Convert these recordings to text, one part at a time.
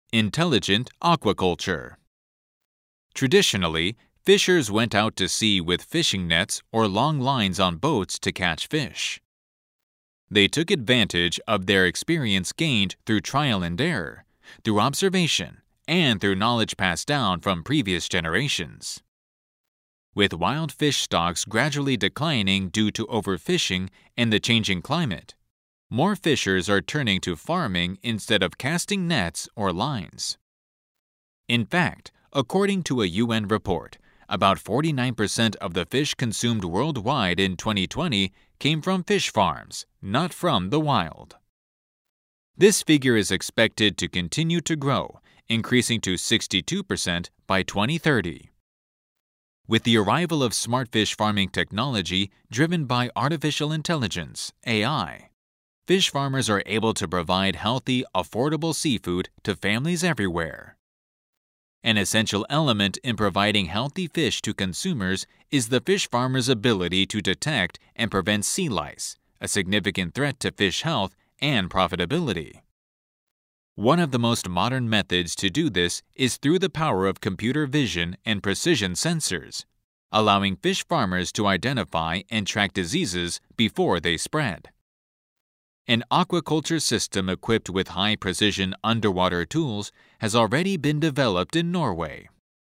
Intelligent aquaculture. Traditionally, fishers went out to sea with fishing nets or long lines on boats to catch fish. They took advantage of their experience gained through trial and error, through observation, and through knowledge passed down from previous generations. With wild fish stocks gradually declining due to overfishing and the changing climate, more fishers are turning to farming instead of casting nets or lines. In fact, according to a UN report, about 49% of the fish consumed worldwide in 2020 came from fish farms, not from the wild. This figure is expected to continue to grow, increasing to 62% by 2030. With the arrival of smart fish farming technology driven by artificial intelligence, AI, fish farmers are able to provide healthy, affordable seafood to families everywhere. An essential element in providing healthy fish to consumers is the fish farmer's ability to detect and prevent sea lice, a significant threat to fish health and profitability. One of the most modern methods to do this is through the power of computer vision and precision sensors, allowing fish farmers to identify and track diseases before they spread. An aquaculture system equipped with high-precision underwater tools has already been developed in Norway.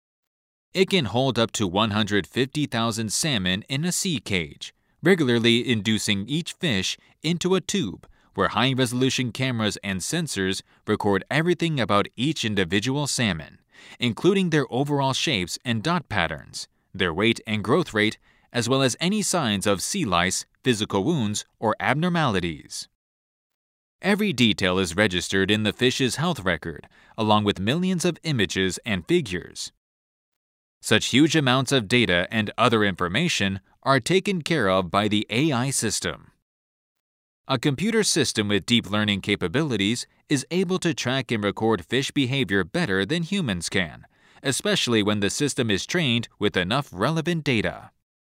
It can hold up to 150,000 salmon in a sea cage, regularly inducing each fish into a tube where high-resolution cameras and sensors record everything about each individual salmon, including their overall shapes and dot patterns, their weight and growth rate, as well as any signs of sea lice, physical wounds, or abnormalities. Every detail is registered in the fish's health record, along with millions of images and figures. Such huge amounts of data and other information are taken care of by the AI system. A computer system with deep learning capabilities is able to track and record fish behavior better than humans can, especially when the system is trained with enough relevant data.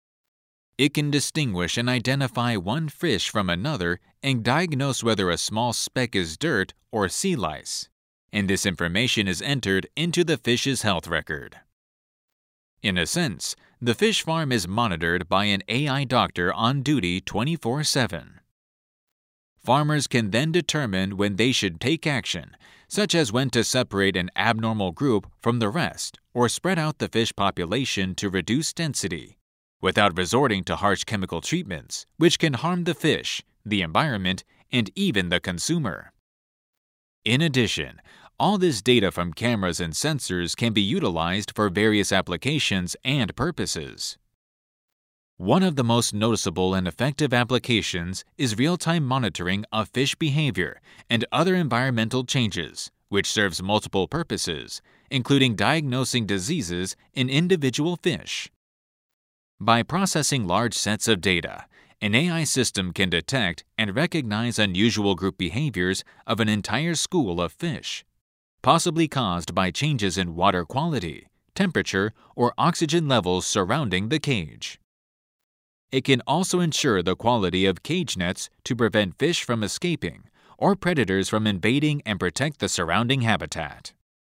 It can distinguish and identify one fish from another and diagnose whether a small speck is dirt or sea lice, and this information is entered into the fish's health record. In a sense, the fish farm is monitored by an AI doctor on duty 24/7. Farmers can then determine when they should take action, such as when to separate an abnormal group from the rest or spread out the fish population to reduce density, without resorting to harsh chemical treatments, which can harm the fish, the environment, and even the consumer. In addition, all this data from cameras and sensors can be utilized for various applications and purposes. One of the most noticeable and effective applications is real-time monitoring of fish behavior and other environmental changes, which serves multiple purposes, including diagnosing diseases in individual fish. By processing large sets of data, an AI system can detect and recognize unusual group behaviors of an entire school of fish, possibly caused by changes in water quality, temperature, or oxygen levels surrounding the cage. It can also ensure the quality of cage nets to prevent fish from escaping or predators from invading and protect the surrounding habitat.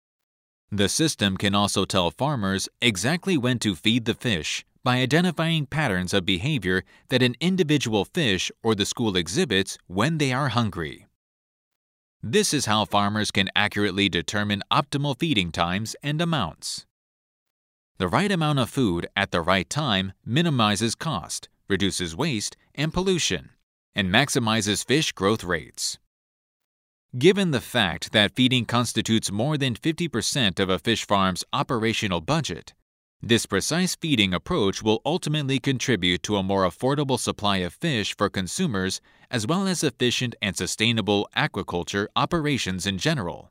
The system can also tell farmers exactly when to feed the fish by identifying patterns of behavior that an individual fish or the school exhibits when they are hungry. This is how farmers can accurately determine optimal feeding times and amounts. The right amount of food at the right time minimizes cost, reduces waste and pollution, and maximizes fish growth rates. Given the fact that feeding constitutes more than 50% of a fish farm's operational budget, this precise feeding approach will ultimately contribute to a more affordable supply of fish for consumers as well as efficient and sustainable aquaculture operations in general.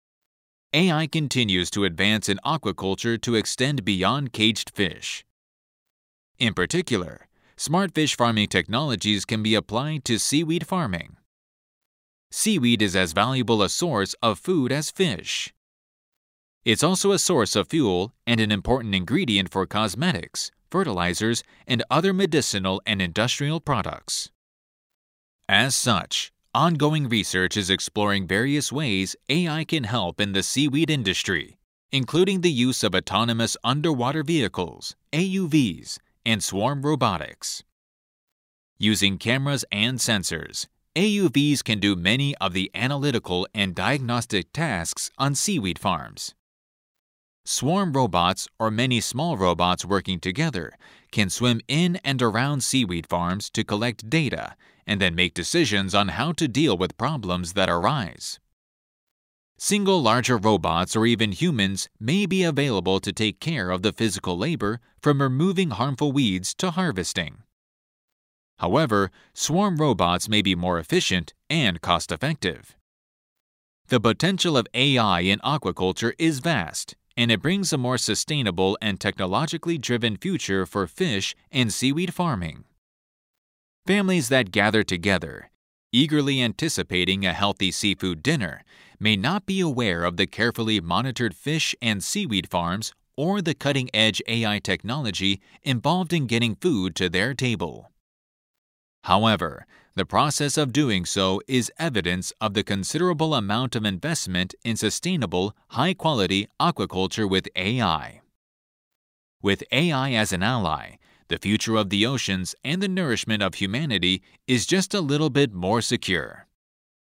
AI continues to advance in aquaculture to extend beyond caged fish. In particular, smart fish farming technologies can be applied to seaweed farming. Seaweed is as valuable a source of food as fish. It's also a source of fuel and an important ingredient for cosmetics, fertilizers, and other medicinal and industrial products. As such, Ongoing research is exploring various ways AI can help in the seaweed industry, including the use of autonomous underwater vehicles, AUVs, and swarm robotics. Using cameras and sensors, AUVs can do many of the analytical and diagnostic tasks on seaweed farms. Swarm robots, or many small robots working together, can swim in and around seaweed farms to collect data and then make decisions on how to deal with problems that arise. Single larger robots or even humans may be available to take care of the physical labor from removing harmful weeds to harvesting. However, swarm robots may be more efficient and cost-effective. The potential of AI in aquaculture is vast, and it brings a more sustainable and technologically driven future for fish and seaweed farming. Families that gather together, eagerly anticipating a healthy seafood dinner, may not be aware of the carefully monitored fish and seaweed farms or the cutting-edge AI technology involved in getting food to their table. However, the process of doing so is evidence of the considerable amount of investment in sustainable, high-quality aquaculture with AI. With AI as an ally, the future of the oceans and the nourishment of humanity is just a little bit more secure.